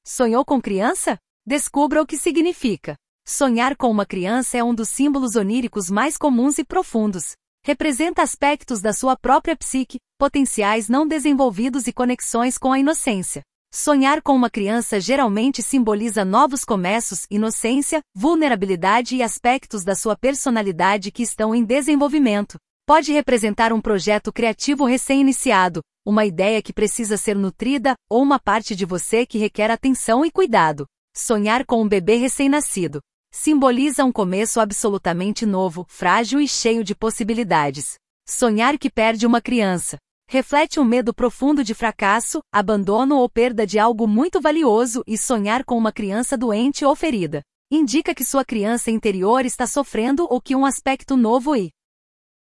Sonhou com criança? Descubra o que significa. Sonhar com uma criança é um dos símbolos oníricos mais comuns e profundos. Representa aspectos da sua própria psique, potenciais não desenvolvidos e conexões com a inocência. Sonhar com uma criança geralmente simboliza novos começos, inocência, vulnerabilidade e aspectos da sua personalidade que estão em desenvolvimento. Pode representar um projeto criativo recém-iniciado, uma ideia que precisa ser nutrida, ou uma parte de você que requer atenção e cuidado. Sonhar com um bebê recém-nascido simboliza um começo absolutamente novo, frágil e cheio de possibilidades. Sonhar que perde uma criança reflete um medo profundo de fracasso, abandono ou perda de algo muito valioso, e sonhar com uma criança doente ou ferida indica que sua criança interior está sofrendo ou que um aspecto novo e